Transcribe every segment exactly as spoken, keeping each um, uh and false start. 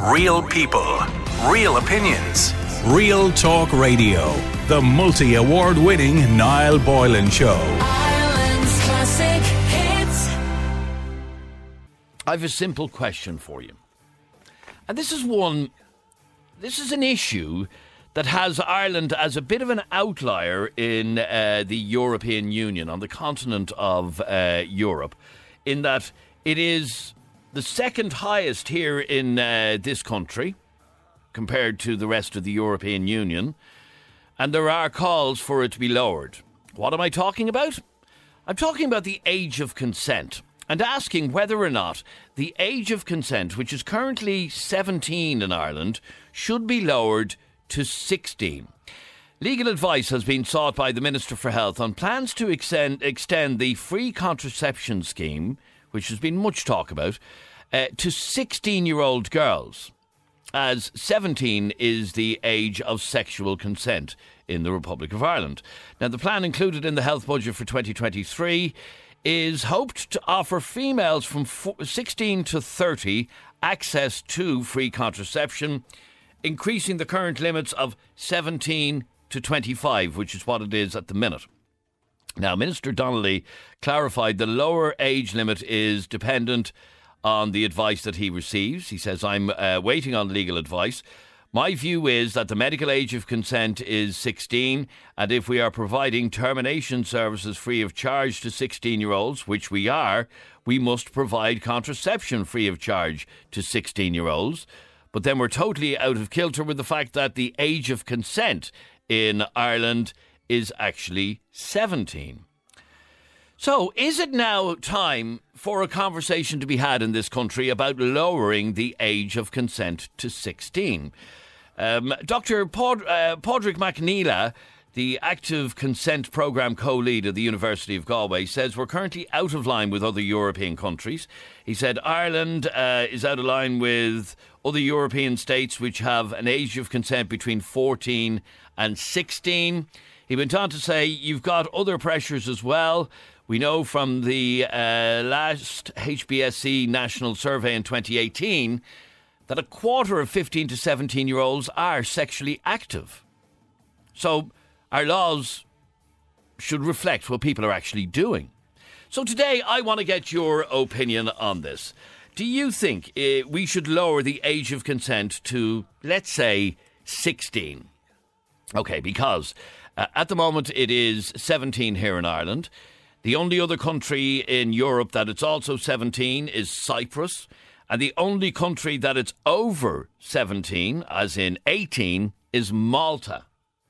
Real people, real opinions. Real Talk Radio. The multi-award winning Niall Boylan Show. Ireland's classic hits. I have a simple question for you. And this is one, this is an issue that has Ireland as a bit of an outlier in uh, the European Union, on the continent of uh, Europe, in that it is the second highest here in uh, this country compared to the rest of the European Union, and there are calls for it to be lowered. What am I talking about? I'm talking about the age of consent, and asking whether or not the age of consent, which is currently seventeen in Ireland, should be lowered to sixteen. Legal advice has been sought by the Minister for Health on plans to extend, extend the free contraception scheme, which has been much talk about, uh, to sixteen-year-old girls, as seventeen is the age of sexual consent in the Republic of Ireland. Now, the plan included in the health budget for twenty twenty-three is hoped to offer females from sixteen to thirty access to free contraception, increasing the current limits of seventeen to twenty-five, which is what it is at the minute. Now, Minister Donnelly clarified the lower age limit is dependent on the advice that he receives. He says, I'm uh, waiting on legal advice. My view is that the medical age of consent is sixteen, and if we are providing termination services free of charge to sixteen-year-olds, which we are, we must provide contraception free of charge to sixteen-year-olds. But then we're totally out of kilter with the fact that the age of consent in Ireland is actually seventeen. So, is it now time for a conversation to be had in this country about lowering the age of consent to sixteen? Um, Doctor Paud- uh, Padraig McNeela, the Active Consent Programme co-lead at the University of Galway, says we're currently out of line with other European countries. He said Ireland uh, is out of line with other European states which have an age of consent between fourteen and sixteen. He went on to say you've got other pressures as well. We know from the uh, last H B S C national survey in twenty eighteen that a quarter of fifteen to seventeen-year-olds are sexually active. So our laws should reflect what people are actually doing. So today I want to get your opinion on this. Do you think uh, we should lower the age of consent to, let's say, sixteen? Okay, because uh, at the moment it is seventeen here in Ireland. The only other country in Europe that it's also seventeen is Cyprus. And the only country that it's over seventeen, as in eighteen, is Malta.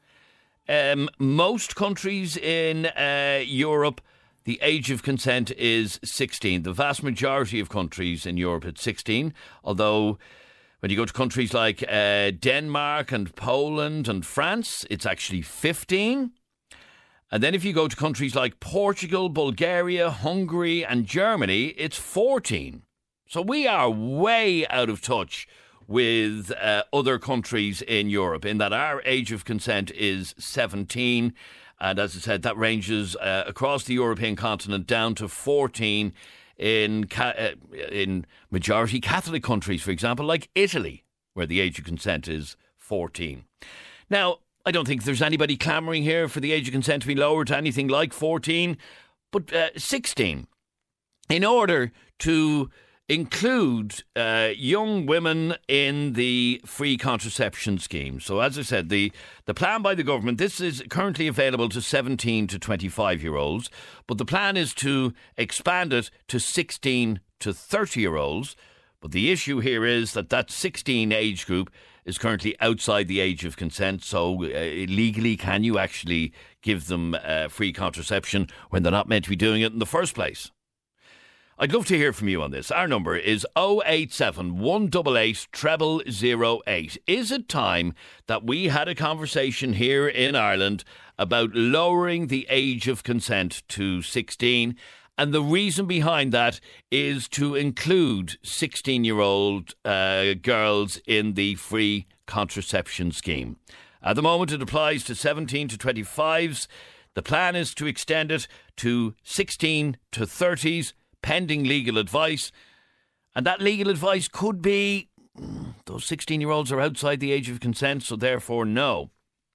Um, most countries in uh, Europe, the age of consent is sixteen. The vast majority of countries in Europe, it's sixteen. Although when you go to countries like uh, Denmark and Poland and France, it's actually fifteen. And then if you go to countries like Portugal, Bulgaria, Hungary and Germany, it's fourteen. So we are way out of touch with uh, other countries in Europe in that our age of consent is seventeen. And as I said, that ranges uh, across the European continent down to fourteen in, ca- uh, in majority Catholic countries, for example, like Italy, where the age of consent is fourteen. Now, I don't think there's anybody clamouring here for the age of consent to be lowered to anything like fourteen, but uh, sixteen. In order to include uh, young women in the free contraception scheme. So as I said, the, the plan by the government, this is currently available to seventeen to twenty-five-year-olds, but the plan is to expand it to sixteen to thirty-year-olds. But the issue here is that that sixteen age group is currently outside the age of consent, so uh, legally can you actually give them uh, free contraception when they're not meant to be doing it in the first place? I'd love to hear from you on this. Our number is oh eight seven, one eight eight, zero zero zero eight. Is it time that we had a conversation here in Ireland about lowering the age of consent to sixteen? And the reason behind that is to include sixteen-year-old uh, girls in the free contraception scheme. At the moment, it applies to seventeen to twenty-fives. The plan is to extend it to sixteen to thirties, pending legal advice. And that legal advice could be those sixteen-year-olds are outside the age of consent, so therefore no.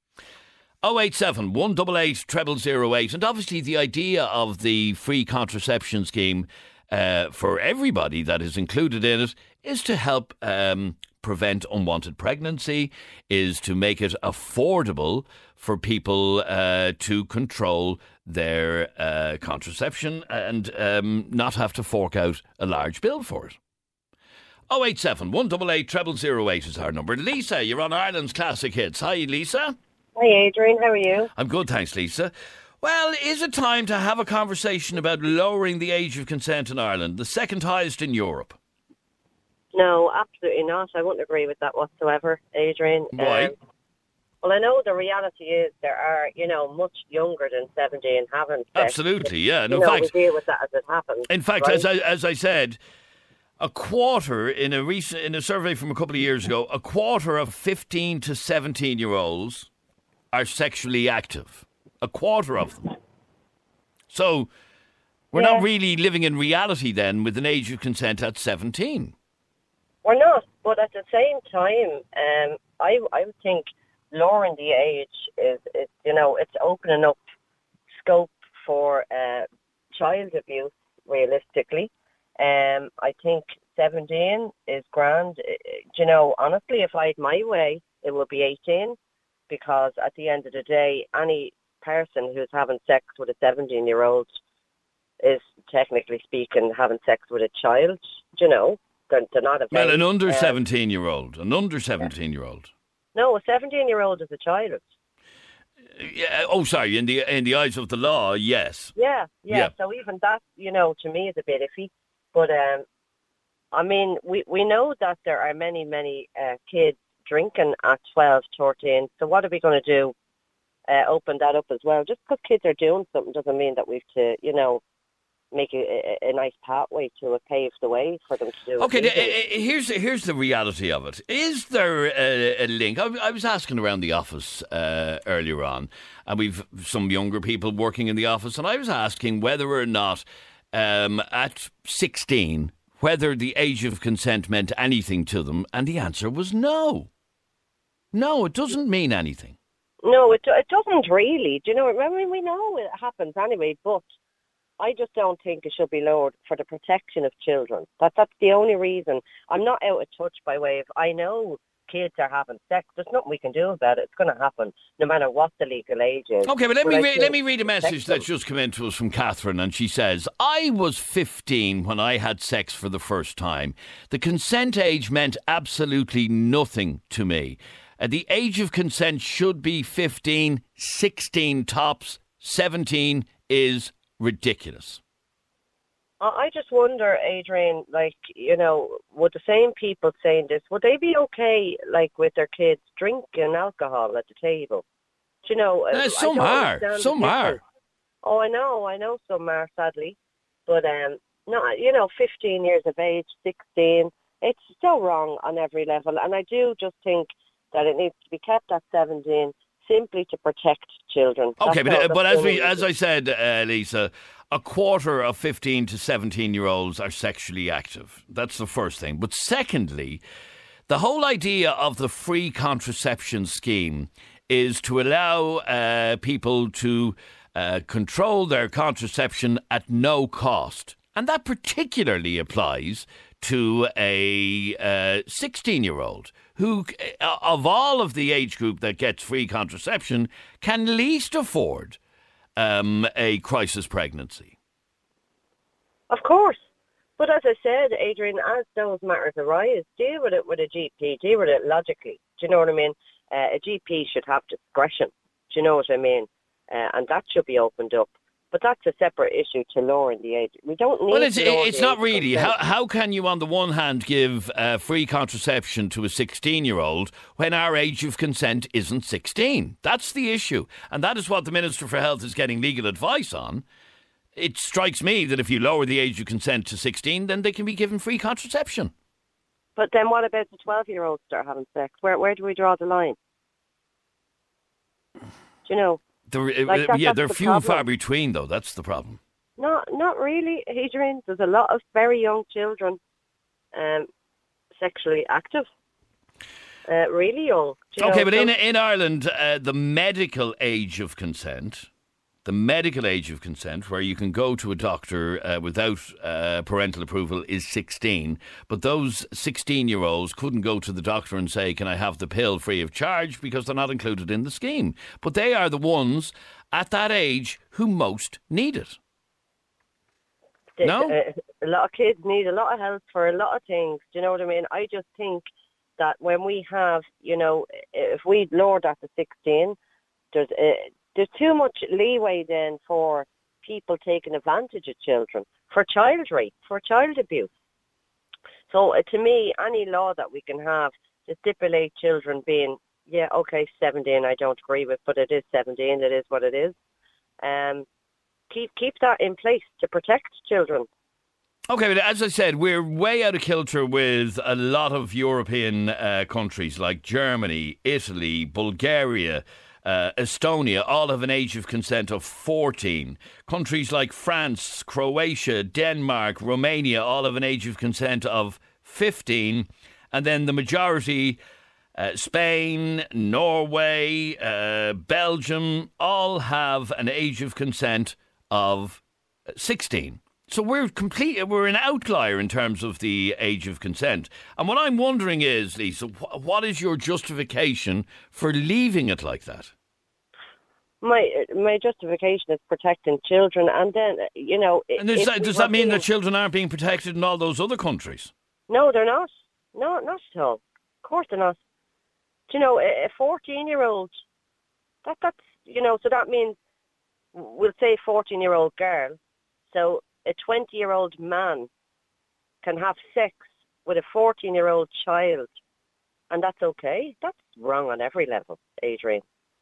oh eight seven, one eight eight, zero zero zero eight. And obviously the idea of the free contraception scheme uh, for everybody that is included in it is to help um, prevent unwanted pregnancy, is to make it affordable for people uh, to control their uh, contraception and um, not have to fork out a large bill for it. oh eight seven, one eight eight, zero zero zero eight is our number. Lisa, you're on Ireland's Classic Hits. Hi, Lisa. Hi, Adrian. How are you? I'm good, thanks, Lisa. Well, is it time to have a conversation about lowering the age of consent in Ireland, the second highest in Europe? No, absolutely not. I wouldn't agree with that whatsoever, Adrian. Why? Um, well, I know the reality is there are, you know, much younger than seventeen having sex. Absolutely, yeah. And you in know, fact, we deal with that as it happens. in fact, right? as I as I said, a quarter in a recent in a survey from a couple of years ago, a quarter of fifteen to seventeen year olds are sexually active. A quarter of them. So we're Yeah. not really living in reality then with an age of consent at seventeen. We're not, but at the same time, um, I I would think lowering the age is, is you know, it's opening up scope for uh, child abuse, realistically. Um, I think seventeen is grand. You know, honestly, if I had my way, it would be eighteen, because at the end of the day, any person who's having sex with a seventeen-year-old is, technically speaking, having sex with a child, you know. They're, they're not a Well, an under um, seventeen-year-old. An under seventeen-year-old. No, a seventeen-year-old is a child. Yeah, oh, sorry. In the in the eyes of the law, yes. Yeah, yeah, Yeah. So even that, you know, to me is a bit iffy. But, um, I mean, we, we know that there are many, many uh, kids drinking at twelve, thirteen. So what are we going to do? Uh, open that up as well. Just because kids are doing something doesn't mean that we've to, you know, make a, a, a nice pathway to a pave the way for them to do Okay, it. the, uh, here's here's the reality of it. Is there a, a link? I, I was asking around the office uh, earlier on, and we've some younger people working in the office, and I was asking whether or not um, at sixteen, whether the age of consent meant anything to them, and the answer was no. No, it doesn't mean anything. No, it it doesn't really. Do you know? I mean, we know it happens anyway, but I just don't think it should be lowered for the protection of children. That that's the only reason. I'm not out of touch by way of, I know kids are having sex. There's nothing we can do about it. It's going to happen no matter what the legal age is. Okay, but let But me I re- think let me read a message protect them. that's just come in to us from Catherine, and she says, I was fifteen when I had sex for the first time. The consent age meant absolutely nothing to me. Uh, the age of consent should be fifteen, sixteen tops. seventeen is ridiculous. I I just wonder, Adrian, like, you know, would the same people saying this, would they be okay, like, with their kids drinking alcohol at the table? Do you know? Uh, I some don't are. understand the Some are. difference. Oh, I know. I know some are, sadly. But, um, no, you know, fifteen years of age, sixteen, it's so wrong on every level. And I do just think that it needs to be kept at seventeen simply to protect children. Okay, That's but all- but that's as the we only as reason. I said, uh, Lisa, a quarter of fifteen to seventeen year olds are sexually active. That's the first thing. But secondly, the whole idea of the free contraception scheme is to allow uh, people to uh, control their contraception at no cost, and that particularly applies to a sixteen-year-old who, uh, of all of the age group that gets free contraception, can least afford um, a crisis pregnancy. Of course. But as I said, Adrian, as those matters arise, deal with it with a G P, deal with it logically. Do you know what I mean? Uh, a G P should have discretion. Do you know what I mean? Uh, and that should be opened up. But that's a separate issue to lowering the age. We don't need Well, it's, to lower it's the not age really. consent. How, how can you, on the one hand, give uh, free contraception to a sixteen-year-old when our age of consent isn't sixteen? That's the issue. And that is what the Minister for Health is getting legal advice on. It strikes me that if you lower the age of consent to sixteen, then they can be given free contraception. But then what about the twelve-year-olds that are having sex? Where where do we draw the line? Do you know? They're, Like uh, that- yeah, that's they're the few and far problem. between, though. That's the problem. Not not really, Adrian. There's a lot of very young children um, sexually active. uh, really young. Do you Okay, know, but so- in in Ireland, uh, the medical age of consent, the medical age of consent, where you can go to a doctor uh, without uh, parental approval, is sixteen. But those sixteen-year-olds couldn't go to the doctor and say, "Can I have the pill free of charge?" because they're not included in the scheme. But they are the ones at that age who most need it. the- No? uh, a lot of kids need a lot of help for a lot of things. Do you know what I mean? I just think that when we have, you know, if we lower that to sixteen, there's uh, there's too much leeway then for people taking advantage of children, for child rape, for child abuse. So uh, to me, any law that we can have to stipulate children being, yeah, okay, seventeen, I don't agree with, but it is seventeen, it is what it is. Um, keep keep that in place to protect children. Okay, but as I said, we're way out of kilter with a lot of European uh, countries like Germany, Italy, Bulgaria, uh, Estonia, all have an age of consent of fourteen. Countries like France, Croatia, Denmark, Romania, all have an age of consent of fifteen. And then the majority, uh, Spain, Norway, uh, Belgium, all have an age of consent of sixteen. So we're complete. We're an outlier in terms of the age of consent. And what I'm wondering is, Lisa, wh- what is your justification for leaving it like that? My my justification is protecting children, and then you know. And does if that, we does were that mean being- that children aren't being protected in all those other countries? No, they're not. No, not at all. Of course they're not. Do you know, a fourteen-year-old, that that's, you know, so that means, we'll say fourteen-year-old girl, so a twenty-year-old man can have sex with a fourteen-year-old child, and that's okay. That's wrong on every level, Adrian.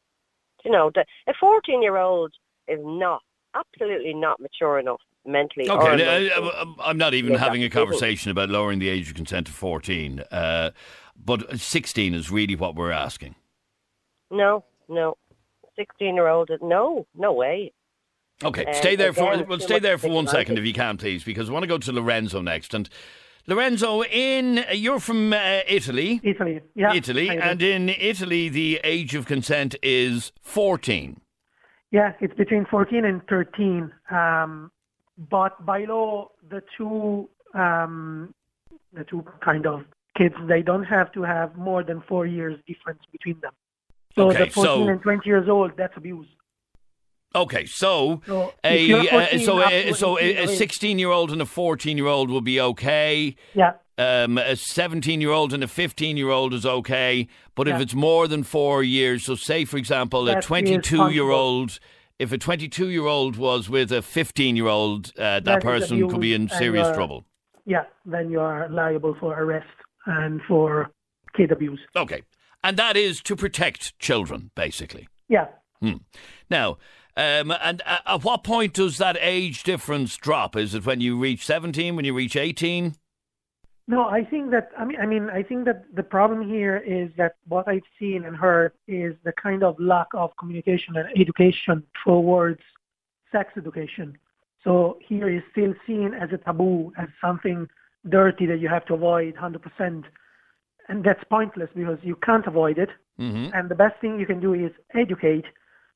You know, the, a fourteen-year-old is not, absolutely not mature enough mentally. or Okay, I, emotionally. I, I'm not even Yeah, having a that's- conversation about lowering the age of consent to fourteen, uh, but sixteen is really what we're asking. No, no. sixteen-year-old, no, no way. Okay, Um, stay there for again, well, too stay much there for one technology. second if you can, please, because I want to go to Lorenzo next. And Lorenzo, in you're from uh, Italy, Italy, yeah. Italy, I do. and in Italy the age of consent is fourteen. Yeah, it's between fourteen and thirteen. Um, but by law, the two, um, the two kind of kids, they don't have to have more than four years difference between them. So Okay, the fourteen so- and twenty years old, that's abuse. Okay, so So a if you're uh, fourteen so up a, to so eighteen, a I mean, sixteen-year-old and a fourteen-year-old will be okay. Yeah, Um, a seventeen-year-old and a fifteen-year-old is okay, but if Yeah. it's more than four years, so say, for example, a That is twenty-two-year-old, if a twenty-two-year-old was with a fifteen-year-old, uh, that That is person could be in abuse and, serious uh, trouble. yeah, then you are liable for arrest and for kid abuse. Okay. And that is to protect children, basically. Yeah. Now, um, and uh, at what point does that age difference drop? Is it when you reach seventeen, when you reach eighteen? No, I think that I mean I mean I think that the problem here is that what I've seen and heard is the kind of lack of communication and education towards sex education. So here is still seen as a taboo, as something dirty that you have to avoid one hundred percent. And that's pointless because you can't avoid it. Mm-hmm. And the best thing you can do is educate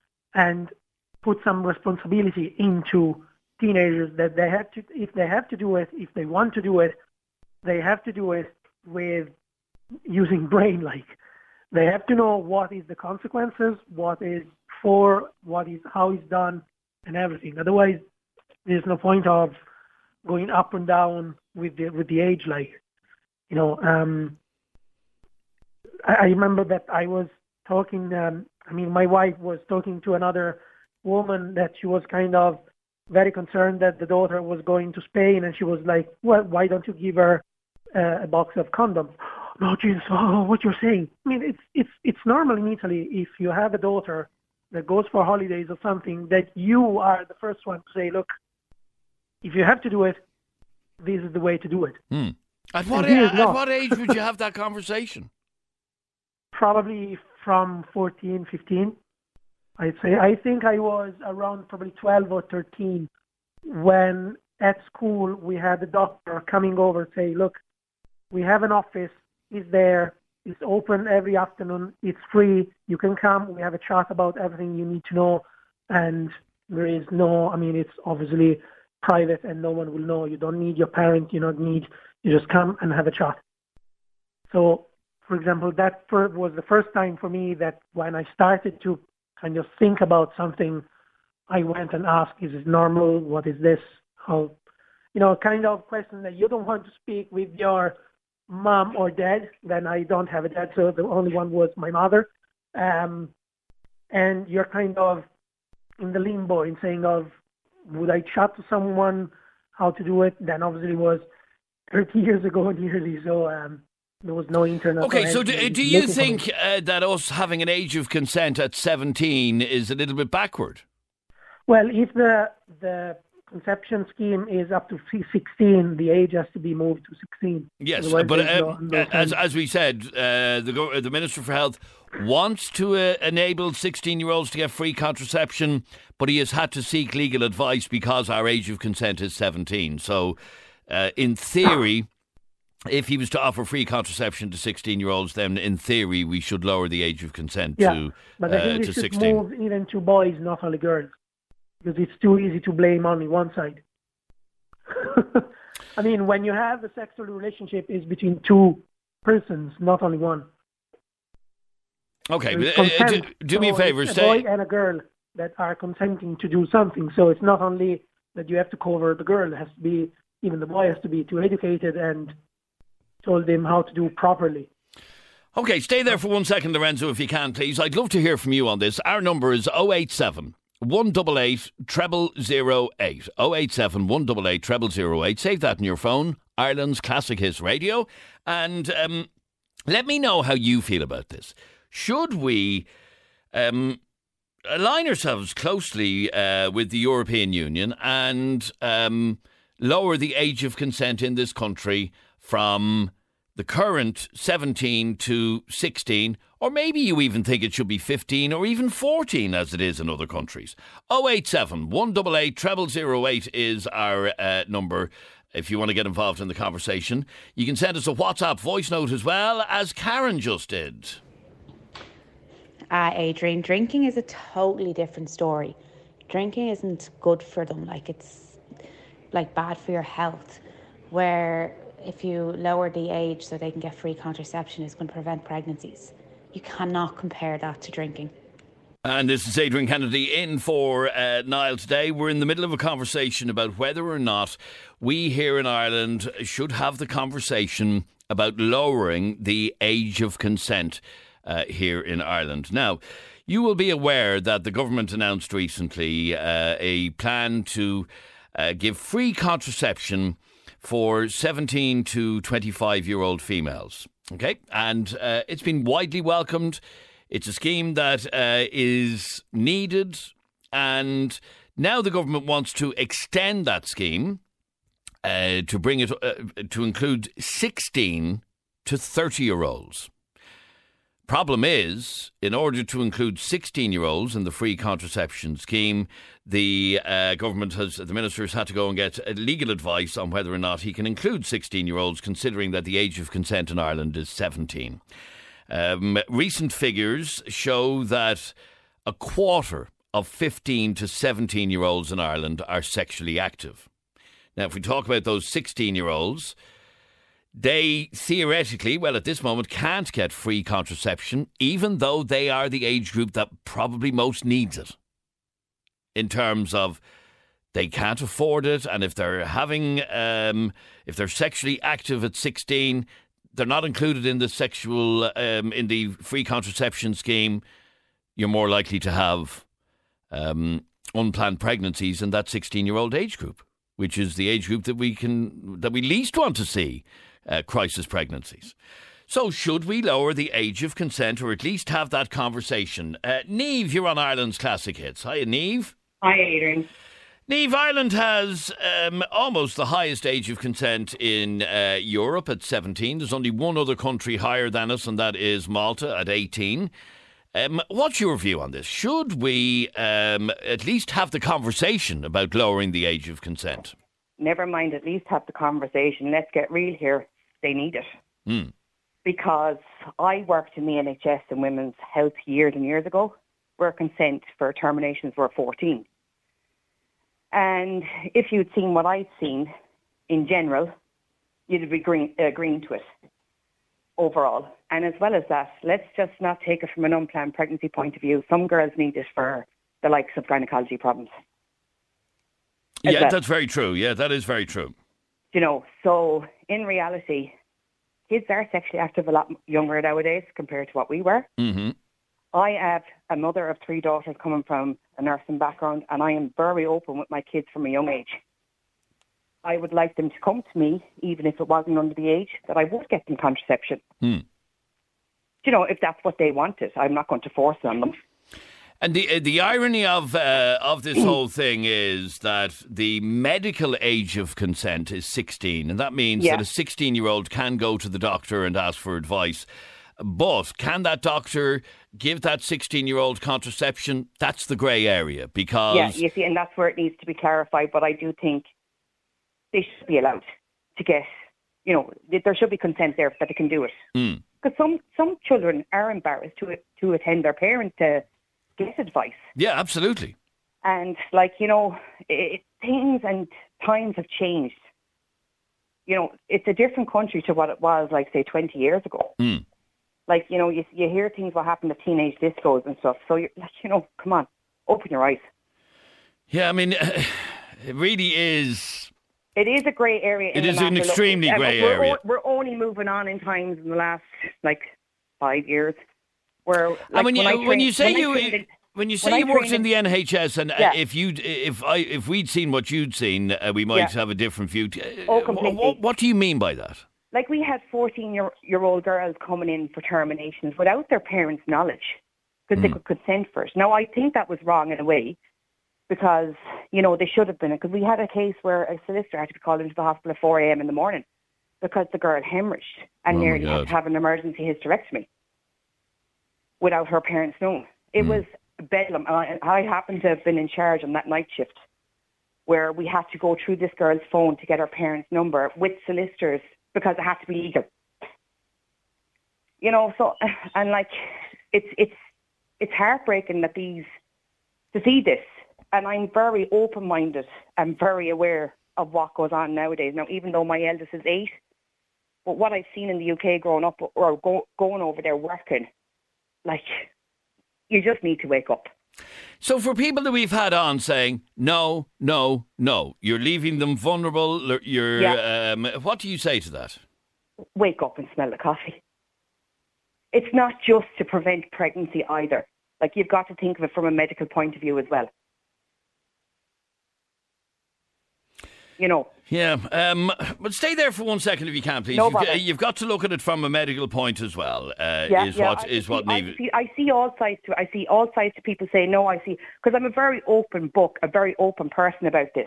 and put some responsibility into teenagers that they have to, if they have to do it, if they want to do it, they have to do it with using brain. Like they have to know what is the consequences, what is for, what is how it's done, and everything. Otherwise, there's no point of going up and down with the with the age. Like you know, um, I, I remember that I was talking. Um, I mean, my wife was talking to another woman that she was kind of very concerned that the daughter was going to Spain, and she was like, "Well, why don't you give her uh, a box of condoms?" No, Jesus, oh, what you're saying? I mean, it's it's it's normal in Italy if you have a daughter that goes for holidays or something that you are the first one to say, "Look, if you have to do it, this is the way to do it." Hmm. At what, And he a- is at not. what age would you have that conversation? Probably from fourteen, fifteen, I'd say. I think I was around probably twelve or thirteen when at school we had a doctor coming over and say, "Look, we have an office, is there, It's open every afternoon. It's free. You can come. We have a chat about everything you need to know. And there is no, I mean, it's obviously private and no one will know. You don't need your parent. You don't need, you just come and have a chat. So, for example, that was the first time for me that when I started to kind of think about something, I went and asked, is it normal? What is this? How, you know, kind of question that you don't want to speak with your mom or dad. Then I don't have a dad, so the only one was my mother. Um, and you're kind of in the limbo in saying of, would I chat to someone how to do it? Then obviously it was thirty years ago nearly, so um, there was no internet. Okay, so do, do you think uh, that us having an age of consent at seventeen is a little bit backward? Well, if the the conception scheme is up to sixteen, the age has to be moved to sixteen. Yes, Otherwise but there's uh, no- no as time. as we said, uh, the go- the Minister for Health wants to uh, enable sixteen-year-olds to get free contraception, but he has had to seek legal advice because our age of consent is seventeen. So, uh, in theory, if he was to offer free contraception to sixteen-year-olds, then in theory we should lower the age of consent Yeah, to but I uh, think to it should sixteen. move even to boys, not only girls, because it's too easy to blame only one side. I mean, when you have a sexual relationship, it's between two persons, not only one. Okay, There's but, uh, do, consent. do me a So favour, it's a stay. boy and a girl that are consenting to do something. So it's not only that you have to cover the girl; it has to be, even the boy has to be too educated and told him how to do properly. Okay, stay there for one second, Lorenzo, if you can, please. I'd love to hear from you on this. Our number is oh eight seven, one eight eight, treble zero eight. oh eight seven, one eight eight, treble zero eight. Save that in your phone. Ireland's Classic Hits Radio. And um, let me know how you feel about this. Should we um, align ourselves closely uh, with the European Union and um, lower the age of consent in this country from the current seventeen to sixteen, or maybe you even think it should be fifteen or even fourteen as it is in other countries? oh eight seven, one eight eight, treble zero eight is our uh, number if you want to get involved in the conversation. You can send us a WhatsApp voice note as well, as Karen just did. Uh, Adrian, drinking is a totally different story. Drinking isn't good for them, like it's like bad for your health, where if you lower the age so they can get free contraception, it's going to prevent pregnancies. You cannot compare that to drinking. And this is Adrian Kennedy in for uh, Niall today. We're in the middle of a conversation about whether or not we here in Ireland should have the conversation about lowering the age of consent uh, here in Ireland. Now, you will be aware that the government announced recently uh, a plan to uh, give free contraception for seventeen to twenty-five year old females. Okay, and uh, it's been widely welcomed. It's a scheme that uh, is needed, and now the government wants to extend that scheme uh, to bring it uh, to include sixteen to thirty year olds. Problem is, in order to include sixteen year olds in the free contraception scheme, the uh, government has, the minister has had to go and get uh, legal advice on whether or not he can include sixteen year olds, considering that the age of consent in Ireland is seventeen. Um, recent figures show that a quarter of fifteen to seventeen year olds in Ireland are sexually active. Now, if we talk about those sixteen year olds, they theoretically, well, at this moment, can't get free contraception, even though they are the age group that probably most needs it. In terms of they can't afford it, and if they're having, um, if they're sexually active at sixteen, they're not included in the sexual, um, in the free contraception scheme. You're more likely to have um, unplanned pregnancies in that sixteen-year-old age group, which is the age group that we can that we least want to see uh, crisis pregnancies. So, should we lower the age of consent, or at least have that conversation? Uh, Niamh, you're on Ireland's Classic Hits. Hi, Niamh. Hi, Adrian. Niamh, Ireland has um, almost the highest age of consent in uh, Europe at seventeen. There's only one other country higher than us, and that is Malta at eighteen. Um, what's your view on this? Should we um, at least have the conversation about lowering the age of consent? Never mind, at least have the conversation. Let's get real here. They need it. Mm. because I worked in the N H S and women's health years and years ago, where consent for terminations were fourteen. And if you'd seen what I'd seen in general, you'd be agreeing, agreeing to it overall. And as well as that, let's just not take it from an unplanned pregnancy point of view. Some girls need it for the likes of gynecology problems. As Yeah, well. that's very true. Yeah, that is very true. You know, so in reality, kids are sexually active a lot younger nowadays compared to what we were. Mm-hmm. I have a mother of three daughters coming from a nursing background, and I am very open with my kids from a young age. I would like them to come to me, even if it wasn't under the age, that I would get them contraception. Mm. You know, if that's what they wanted, I'm not going to force it on them. And the uh, the irony of uh, of this whole thing is that the medical age of consent is sixteen, and that means Yeah. that a sixteen-year-old can go to the doctor and ask for advice. But can that doctor give that sixteen-year-old contraception? That's the grey area, because Yeah, you see, and that's where it needs to be clarified. But I do think they should be allowed to get, you know, there should be consent there that they can do it. Mm. Because some, some children are embarrassed to to attend their parent to get advice. Yeah, absolutely. And, like, you know, it, things and times have changed. You know, it's a different country to what it was, like, say, twenty years ago. Mm. Like, you know, you, you hear things what happened to teenage discos and stuff. So, you're like, you know, come on, open your eyes. Yeah, I mean, it really is. It is a grey area. It in is the an matter. Look, extremely uh, grey we're, area. We're only moving on in times in the last, like, five years. Where, like, and when you I when trained- you say when I you trained in- when you say when I you worked trained in the N H S, and uh, Yeah. if you if I if we'd seen what you'd seen, uh, we might Yeah. have a different view. Oh, Uh, completely. what, what do you mean by that? Like, we had fourteen-year-old girls coming in for terminations without their parents' knowledge because they could consent first. Now, I think that was wrong in a way because, you know, they should have been. Because we had a case where a solicitor had to be called into the hospital at four a.m. in the morning because the girl hemorrhaged and Oh, my nearly had God. to have an emergency hysterectomy without her parents knowing. It was bedlam. I, I happened to have been in charge on that night shift where we had to go through this girl's phone to get her parents' number with solicitors because it had to be legal. You know, so, and like, it's it's it's heartbreaking that these, to see this, and I'm very open-minded and very aware of what goes on nowadays. Now, even though my eldest is eight, but what I've seen in the U K growing up or go, going over there working, like, you just need to wake up. So for people that we've had on saying no, no, no, you're leaving them vulnerable. You're Yeah. um, what do you say to that? Wake up and smell the coffee. It's not just to prevent pregnancy either. Like, you've got to think of it from a medical point of view as well. You know. Yeah, um, but stay there for one second if you can, please. No you've, bother. you've got to look at it from a medical point as well. Uh, Yeah, is yeah, what I is see, what I needs. see, I see all sides to it. I see all sides to people say no. I see, because I'm a very open book, a very open person about this.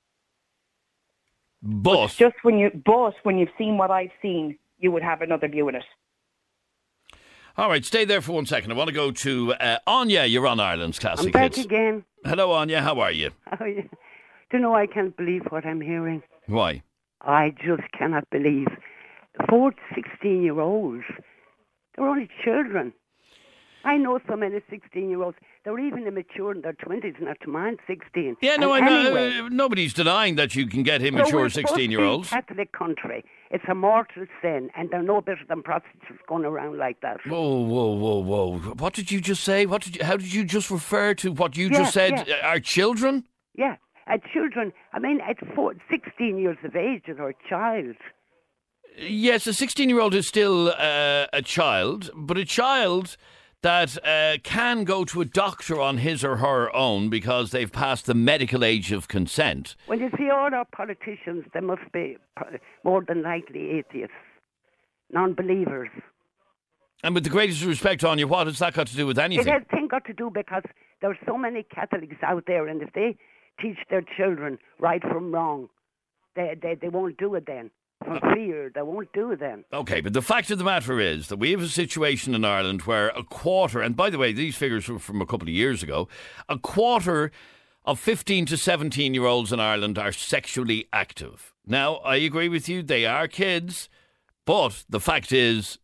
But Just when you, but when you've seen what I've seen, you would have another view in it. all right, stay there for one second. I want to go to uh, Anya. You're on Ireland's Classic I'm back Hits. again. Hello, Anya. How are you? Oh, yeah. Do you know, I can't believe what I'm hearing. Why? I just cannot believe. Four sixteen-year-olds, they're only children. I know so many sixteen-year-olds. They're even immature in their twenties, not to mind sixteen. Yeah, no, And I'm anyway, not, uh, nobody's denying that you can get so immature we're supposed to be sixteen-year-olds. a Catholic country. It's a mortal sin, and they're no better than prostitutes going around like that. Whoa, whoa, whoa, whoa! What did you just say? What did you, how did you just refer to what you Yeah, just said? yeah. uh, Our children? Yeah, and children, I mean, at four, sixteen years of age, they're a child. Yes, a sixteen-year-old is still uh, a child, but a child that uh, can go to a doctor on his or her own because they've passed the medical age of consent. When you see all our politicians, they must be p- more than likely atheists, non-believers. And with the greatest respect on you, what has that got to do with It anything? has thing got to do because there are so many Catholics out there, and if they teach their children right from wrong, they they, they won't do it then. From fear, they won't do it then. Okay, but the fact of the matter is that we have a situation in Ireland where a quarter, and by the way, these figures were from a couple of years ago, a quarter of fifteen to seventeen-year-olds in Ireland are sexually active. Now, I agree with you, they are kids, but the fact is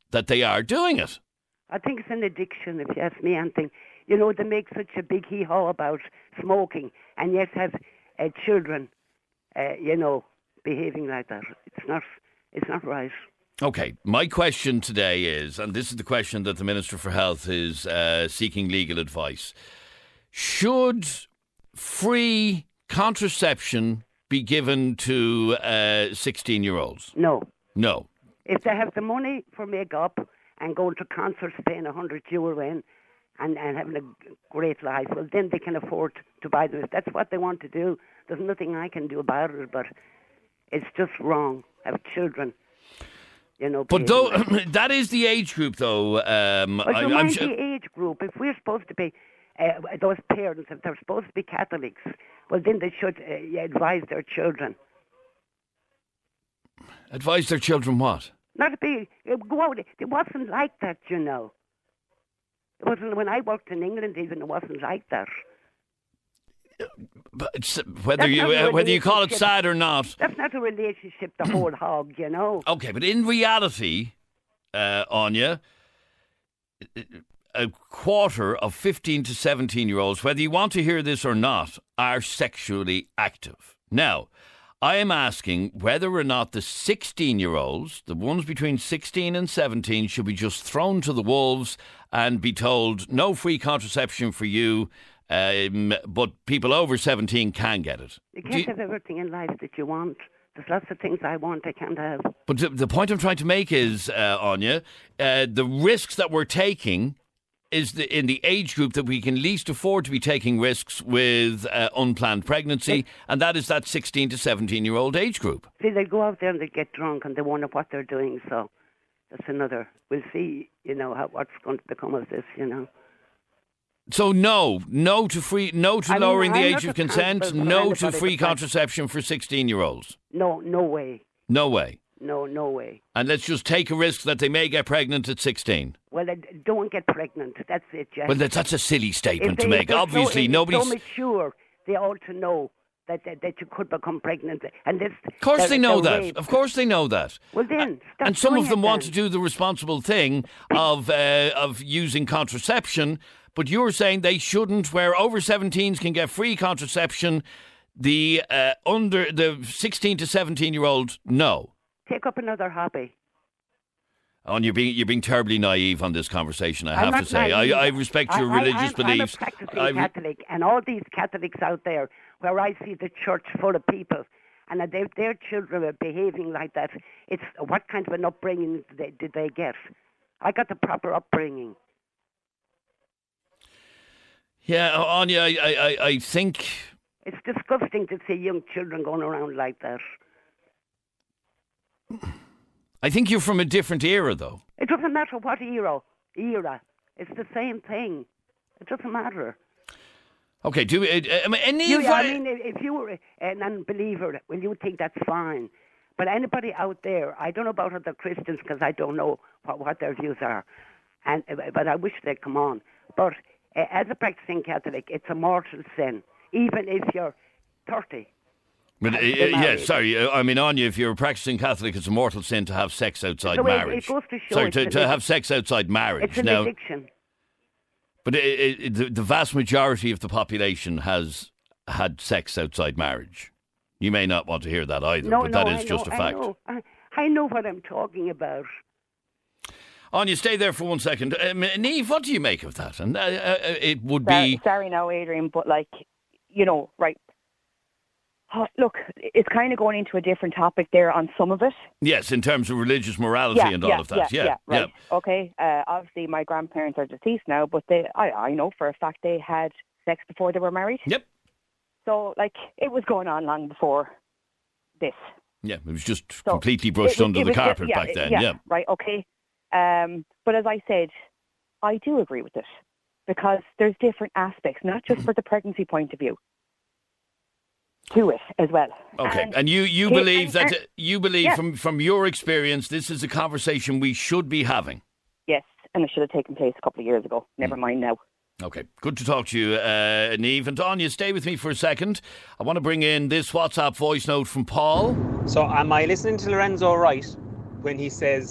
that they are doing it. I think it's an addiction, if you ask me, Anthony. You know, they make such a big hee-haw about smoking, and yet have uh, children, uh, you know, behaving like that. It's not, it's not right. Okay, my question today is, and this is the question that the Minister for Health is uh, seeking legal advice. Should free contraception be given to uh, sixteen-year-olds? No. No. If they have the money for make-up and going to concerts, paying one hundred euro in, and, and having a great life, well, then they can afford to buy them. If that's what they want to do, there's nothing I can do about it, but it's just wrong. Have children, you know. But though, that is the age group, though. Um, well, I, so I'm mind sure. the age group. If we're supposed to be, uh, those parents, if they're supposed to be Catholics, well, then they should uh, advise their children. Advise their children what? Not to be, go out. It wasn't like that, you know. It wasn't, when I worked in England even, it wasn't like that. But it's, whether That's you not a uh, whether you call it relationship. sad or not. That's not a relationship, the whole hog, you know. Okay, but in reality, uh, Anya, a quarter of fifteen to seventeen-year-olds, whether you want to hear this or not, are sexually active. Now, I am asking whether or not the sixteen-year-olds, the ones between sixteen and seventeen, should be just thrown to the wolves and be told, no free contraception for you, um, but people over seventeen can get it. You Do can't you- have everything in life that you want. There's lots of things I want I can't have. But the, the point I'm trying to make is, uh, Anya, uh, the risks that we're taking is the, in the age group that we can least afford to be taking risks with uh, unplanned pregnancy, and that is that sixteen to seventeen-year-old age group. See, they go out there and they get drunk and they wonder what they're doing, so that's another. We'll see, you know, how, what's going to become of this, you know. So no, no to free, no to I mean, lowering the I'm age not of a consent, counsellor for no to anybody, free but I- contraception for sixteen-year-olds. No, no way. No way. No, no way. And let's just take a risk that they may get pregnant at sixteen. Well, they don't get pregnant. That's it, Jeff. Well, that's, that's a silly If statement they- to if make. they're so- Obviously, if nobody's... so mature, they ought to know that, that, that you could become pregnant. And this, Of course they're- they know they're that. raped. Of course they know that. Well, then, stop And some doing of them it want then. to do the responsible thing of uh, of using contraception, but you're saying they shouldn't, where over seventeens can get free contraception, the uh, under the sixteen to seventeen-year-old, no. Take up another hobby. And you're being, you're being terribly naive on this conversation, I I'm have not to say. naive. I, I respect your I- I- religious I'm, beliefs. I'm a practicing I re- Catholic, and all these Catholics out there, where I see the church full of people, and that their, their children are behaving like that, it's what kind of an upbringing did they, did they get? I got the proper upbringing. Yeah, Anya, I, I, I think... It's disgusting to see young children going around like that. I think you're from a different era, though. It doesn't matter what era. Era. It's the same thing. It doesn't matter. Okay, do uh, I mean, any You, of I mean, if you were an unbeliever, well, you would think that's fine. But anybody out there, I don't know about other Christians because I don't know what, what their views are. And but I wish they'd come on. But uh, as a practicing Catholic, it's a mortal sin, even if you're thirty. But, uh, They're yeah, married. sorry. uh, I mean, Anya, if you're a practicing Catholic, it's a mortal sin to have sex outside So it- it marriage. goes to show sorry, it's to, an to addic- have sex outside marriage. It's an now, addiction. but it, it, the, the vast majority of the population has had sex outside marriage. You may not want to hear that either, No, but no, that I is just know, a fact. I know. I, I know what I'm talking about. Anya, stay there for one second. Um, Niamh, what do you make of that? And uh, uh, it would Sorry, be... sorry now, Adrian, but like, you know, right. Oh, look, it's kind of going into a different topic there on some of it. Yes, in terms of religious morality Yeah, and all yeah, of that. yeah, Yeah, yeah, right. Okay, uh, obviously my grandparents are deceased now, but they, I, I know for a fact they had sex before they were married. Yep. So, like, it was going on long before this. Yeah, it was just So completely brushed it was- under it the was- carpet yeah, back then. Yeah, Yeah. right, okay. Um, but as I said, I do agree with it because there's different aspects, not just for the pregnancy point of view, to it as well. Okay, And and you, you he- believe and- that and- uh, you believe yeah. from from your experience, this is a conversation we should be having. Yes, and it should have taken place a couple of years ago. Never Hmm. mind now. Okay, good to talk to you, uh, Niamh. And Anya, stay with me for a second. I want to bring in this WhatsApp voice note from Paul. So am I listening to Lorenzo right when he says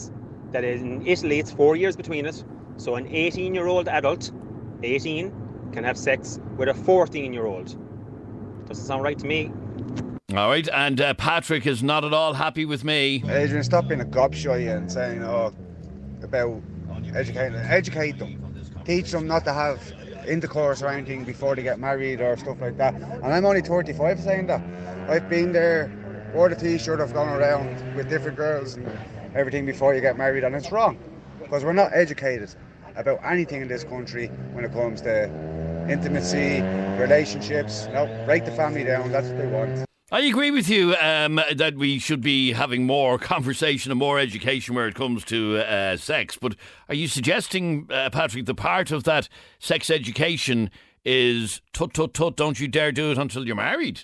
that in Italy it's four years between it. So an eighteen-year-old adult, eighteen, can have sex with a fourteen-year-old. Doesn't sound right to me. All right, and uh, Patrick is not at all happy with me. Adrian, stop being a gobshite and saying, oh, about educating. Educate them. Teach them not to have intercourse or anything before they get married or stuff like that. And I'm only thirty-five saying that. I've been there, wore the t-shirt, I've gone around with different girls and everything before you get married, and it's wrong. Because we're not educated about anything in this country when it comes to intimacy, relationships. No, break the family down, that's what they want. I agree with you um, that we should be having more conversation and more education where it comes to uh, sex. But are you suggesting, uh, Patrick, the part of that sex education is tut, tut, tut, don't you dare do it until you're married?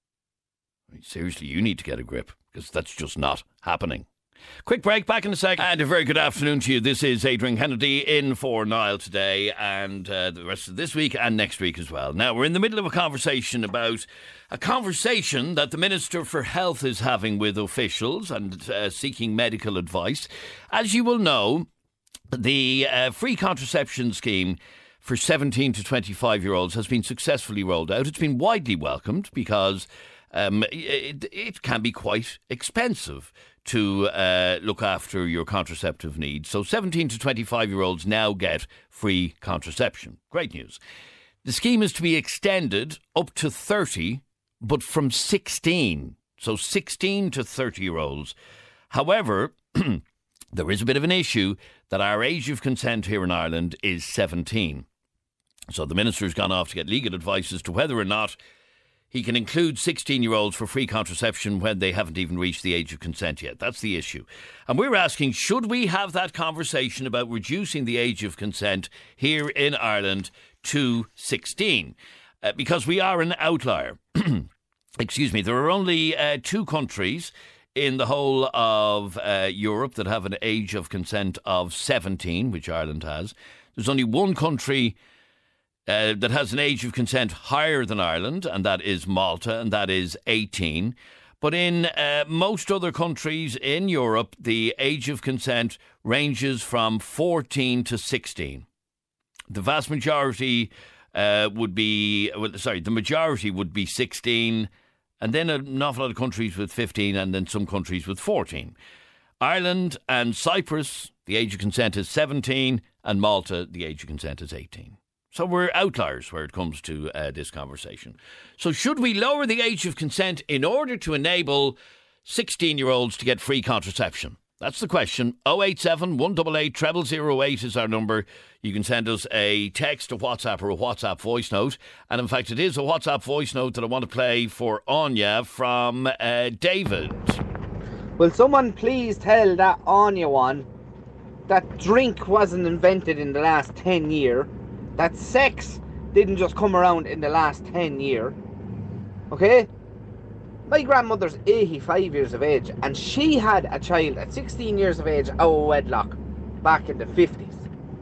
I mean, seriously, you need to get a grip, because that's just not happening. Quick break, back in a sec. And a very good afternoon to you. This is Adrian Kennedy in for Niall today and uh, the rest of this week and next week as well. Now, we're in the middle of a conversation about a conversation that the Minister for Health is having with officials and uh, seeking medical advice. As you will know, the uh, free contraception scheme for seventeen to twenty-five-year-olds has been successfully rolled out. It's been widely welcomed because um, it, it can be quite expensive to uh, look after your contraceptive needs. So seventeen to twenty-five-year-olds now get free contraception. Great news. The scheme is to be extended up to thirty, but from sixteen. So sixteen to thirty-year-olds. However, there is a bit of an issue that our age of consent here in Ireland is seventeen. So the Minister's gone off to get legal advice as to whether or not he can include sixteen-year-olds for free contraception when they haven't even reached the age of consent yet. That's the issue. And we're asking, should we have that conversation about reducing the age of consent here in Ireland to sixteen? Uh, because we are an outlier. Excuse me. There are only uh, two countries in the whole of uh, Europe that have an age of consent of seventeen, which Ireland has. There's only one country Uh, that has an age of consent higher than Ireland, and that is Malta, and that is eighteen. But in uh, most other countries in Europe, the age of consent ranges from fourteen to sixteen. The vast majority uh, would be, well, sorry, the majority would be sixteen, and then an awful lot of countries with fifteen, and then some countries with fourteen. Ireland and Cyprus, the age of consent is seventeen, and Malta, the age of consent is eighteen. So we're outliers where it comes to uh, this conversation. So should we lower the age of consent in order to enable sixteen-year-olds to get free contraception? That's the question. oh eight seven, one eight eight, zero zero zero eight is our number. You can send us a text, a WhatsApp or a WhatsApp voice note. And in fact, it is a WhatsApp voice note that I want to play for Anya from uh, David. Will someone please tell that Anya one that drink wasn't invented in the last ten years? That sex didn't just come around in the last ten years. Okay? My grandmother's eighty-five years of age, and she had a child at sixteen years of age out of wedlock back in the fifties.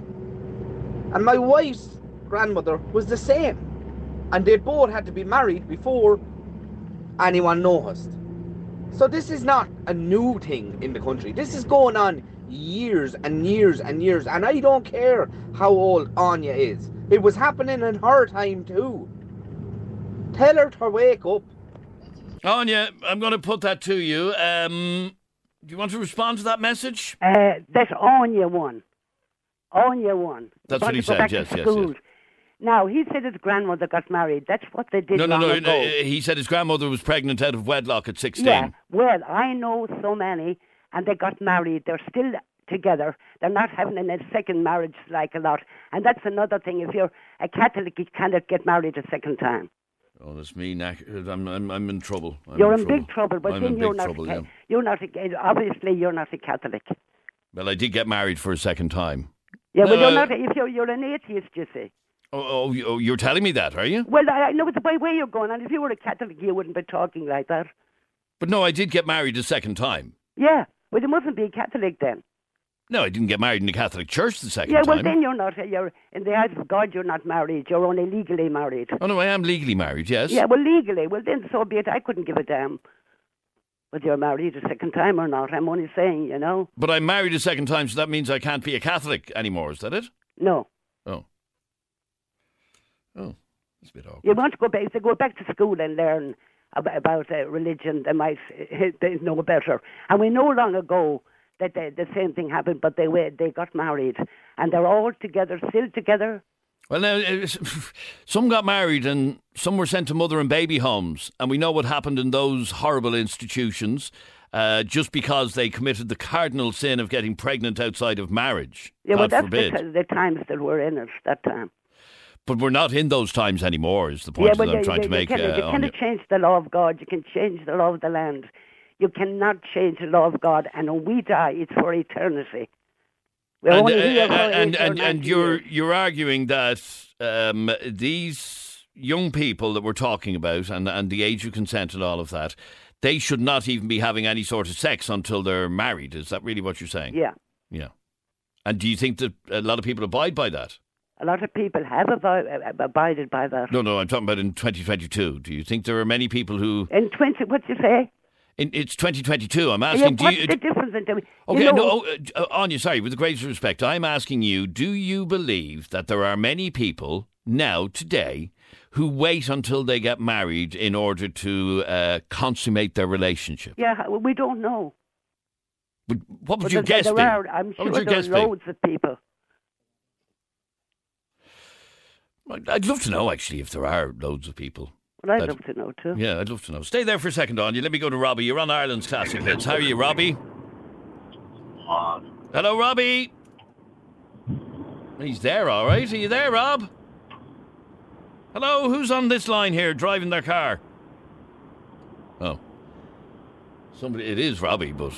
And my wife's grandmother was the same. And they both had to be married before anyone noticed. So this is not a new thing in the country. This is going on years and years and years, and I don't care how old Anya is. It was happening in her time too. Tell her to wake up. Anya, I'm going to put that to you. Um, do you want to respond to that message? Uh, that's Anya one. Anya one. That's what he said, yes, yes, yes. Now, he said his grandmother got married. That's what they did No, no, long no. ago. He said his grandmother was pregnant out of wedlock at sixteen. Yeah, well, I know so many, and they got married. They're still together. They're not having a second marriage like a lot. And that's another thing. If you're a Catholic, you cannot get married a second time. Oh, that's me. I'm, I'm, I'm in trouble. I'm you're in, in trouble. big trouble, but I'm then in you're big not. trouble, a, yeah. You're not. A, obviously, you're not a Catholic. Well, I did get married for a second time. Yeah, well, uh, you're not. If you're, you're an atheist, you see. Oh, oh, oh, you're telling me that, are you? Well, I know the way you're going, and if you were a Catholic, you wouldn't be talking like that. But no, I did get married a second time. Yeah, well, you mustn't be a Catholic then. No, I didn't get married in the Catholic Church the second yeah, time. well, then you're not. You're in the eyes of God. You're not married. You're only legally married. Oh no, I am legally married. Yes. Yeah, well, legally. Well, then so be it. I couldn't give a damn. whether you're married a second time or not. I'm only saying, you know. But I'm married a second time, so that means I can't be a Catholic anymore, is that it? No. Oh. Oh, that's a bit awkward. You want to go back, to go back to school and learn about, about uh, religion, they might they know better. And we know long ago that the, the same thing happened, but they were, they got married. And they're all together, still together. Well, now, some got married and some were sent to mother and baby homes. And we know what happened in those horrible institutions uh, just because they committed the cardinal sin of getting pregnant outside of marriage. Yeah, well, God that's forbid. the, the times that we're in at that time. But we're not in those times anymore, is the point yeah, that but I'm you, trying you, to make. You, can, uh, you cannot change the law of God. You can change the law of the land. You cannot change the law of God. And when we die, it's for eternity. We're and, only uh, here for and, eight and, or and nine you're years. you're arguing that um, these young people that we're talking about and, and the age of consent and all of that, they should not even be having any sort of sex until they're married. Is that really what you're saying? Yeah. Yeah. And do you think that a lot of people abide by that? A lot of people have abi- abided by that. No, no, I'm talking about in twenty twenty-two. Do you think there are many people who... In twenty, what do you say? In, it's twenty twenty-two. I'm Yeah, asking... what's do you, the difference in them? Okay, you know, no, uh, Anya, sorry, with the greatest respect, I'm asking you, do you believe that there are many people now, today, who wait until they get married in order to uh, consummate their relationship? Yeah, we don't know. But what would But your there- guess there be? are- I'm What sure would your there are guess be? loads of people. I'd love to know, actually, if there are loads of people. Well, I'd that- love to know too. Yeah, I'd love to know. Stay there for a second, Anya. Let me go to Robbie. You're on Ireland's Classic Hits. How are you, Robbie? Hello, Robbie. He's there, all right. Are you there, Rob? Hello, who's on this line here driving their car? Oh. Somebody, it is Robbie, but...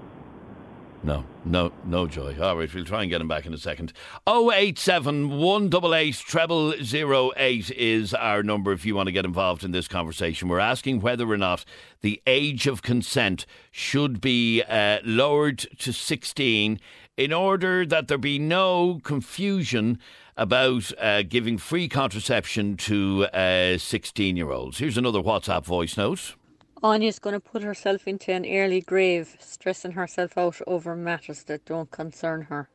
No, no, no joy. All right, we'll try and get him back in a second. oh eight seven, one eight eight, zero zero zero eight is our number if you want to get involved in this conversation. We're asking whether or not the age of consent should be uh, lowered to sixteen in order that there be no confusion about uh, giving free contraception to uh, sixteen-year-olds. Here's another WhatsApp voice note. Anya's going to put herself into an early grave, stressing herself out over matters that don't concern her.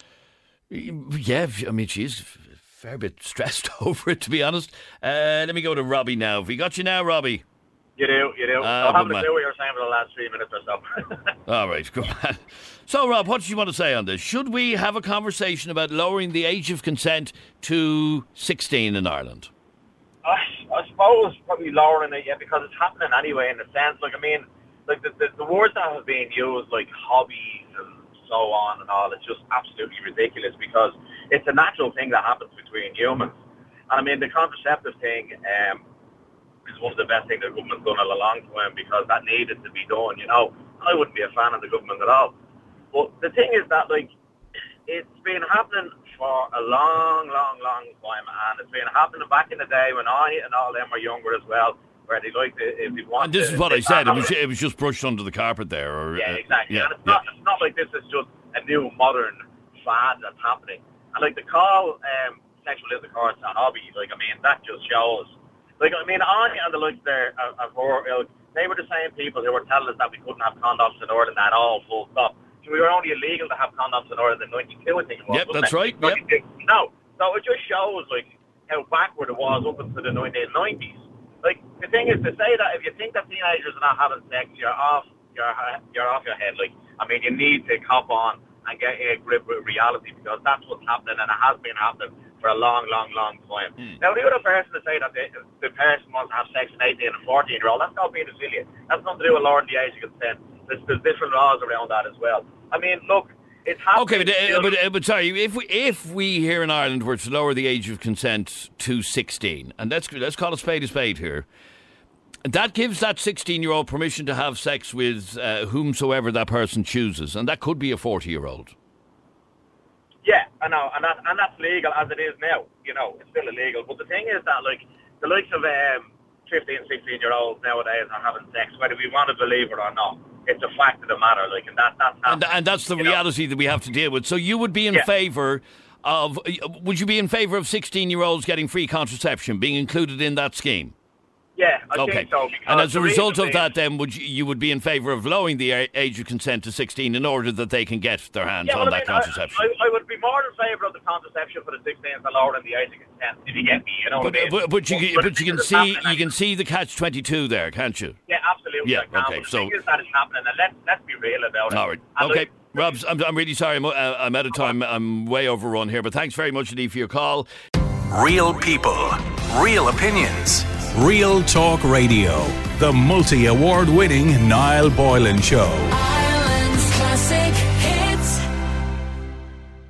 Yeah, I mean, she's a fair bit stressed over it, to be honest. Uh, let me go to Robbie now. Have we got you now, Robbie? You do, you do. Ah, I good haven't a man. clue what you were saying for the last three minutes or so. All right, good man. So, Rob, what do you want to say on this? Should we have a conversation about lowering the age of consent to sixteen in Ireland? I, I suppose probably lowering it, yeah, because it's happening anyway in a sense. Like, I mean, like the, the, the words that have been used, like hobbies and so on and all, it's just absolutely ridiculous because it's a natural thing that happens between humans. And I mean, the contraceptive thing um, is one of the best things the government's done in a long time because that needed to be done, you know. I wouldn't be a fan of the government at all. But the thing is that, like, it's been happening for a long, long, long time, and it's been happening back in the day when I and all them were younger as well, where they like to, if they want And this to, is what they I said. It have was, it. it was just brushed under the carpet there. Or, Yeah, uh, exactly. yeah, and it's yeah. not, it's not like this is just a new modern fad that's happening. And like the call um, sexual intercourse a hobby, like, I mean, that just shows. Like, I mean, Anya and the likes there of, of her ilk, they were the same people who were telling us that we couldn't have condoms in Ireland at all, full stop. So we were only illegal to have condoms in Ireland in ninety-two, I think it was. Yep, wasn't that's it? right, yep. ninety-six. No, so it just shows, like, how backward it was up into the nineteen nineties. Like, the thing is to say that if you think that teenagers are not having sex, you're off, you're, you're off your head. Like, I mean, you need to cop on and get a grip with reality because that's what's happening and it has been happening for a long, long, long time. Mm. Now, the other person to say that the, the person wants to have sex with an eighteen and fourteen year old, that's not pedophilia. That's nothing to do with lowering the age of consent. There's, there's different laws around that as well. I mean, look, it's happening. Okay, but, uh, but, uh, but sorry, if we if we here in Ireland were to lower the age of consent to sixteen, and let's let's call a spade a spade here, that gives that sixteen-year-old permission to have sex with uh, whomsoever that person chooses, and that could be a forty-year-old. Yeah, I know, and that and that's legal as it is now. You know, it's still illegal. But the thing is that, like, the likes of um, fifteen, sixteen-year-olds nowadays are having sex, whether we want to believe it or not. It's a fact of the matter, like, and that that's And, and that's the reality that we have to deal with. So you would be in Yeah. favour of, would you be in favour of sixteen-year-olds getting free contraception, being included in that scheme? Yeah, I Okay. think so. Because And as a the result reason of that, then, would you, you would be in favour of lowering the a- age of consent to sixteen in order that they can get their hands Yeah, on well, that I mean, contraception? I, I, I would be more in favour of the contraception for the sixteen and lowering the age of consent, if you get me, you know But, what I mean? but, but you, can- But but you can it's see happening, you can see the catch twenty-two there, can't you? Yeah, absolutely. Yeah, I can. okay, But the so- thing is that it's happening, and let's, let's be real about it. All right. And Okay. look, Robs, I'm, I'm really sorry. I'm, uh, I'm out of time. I'm way overrun here. But thanks very much indeed for your call. Real people, real opinions. Real Talk Radio. The multi-award winning Niall Boylan Show. Ireland's classic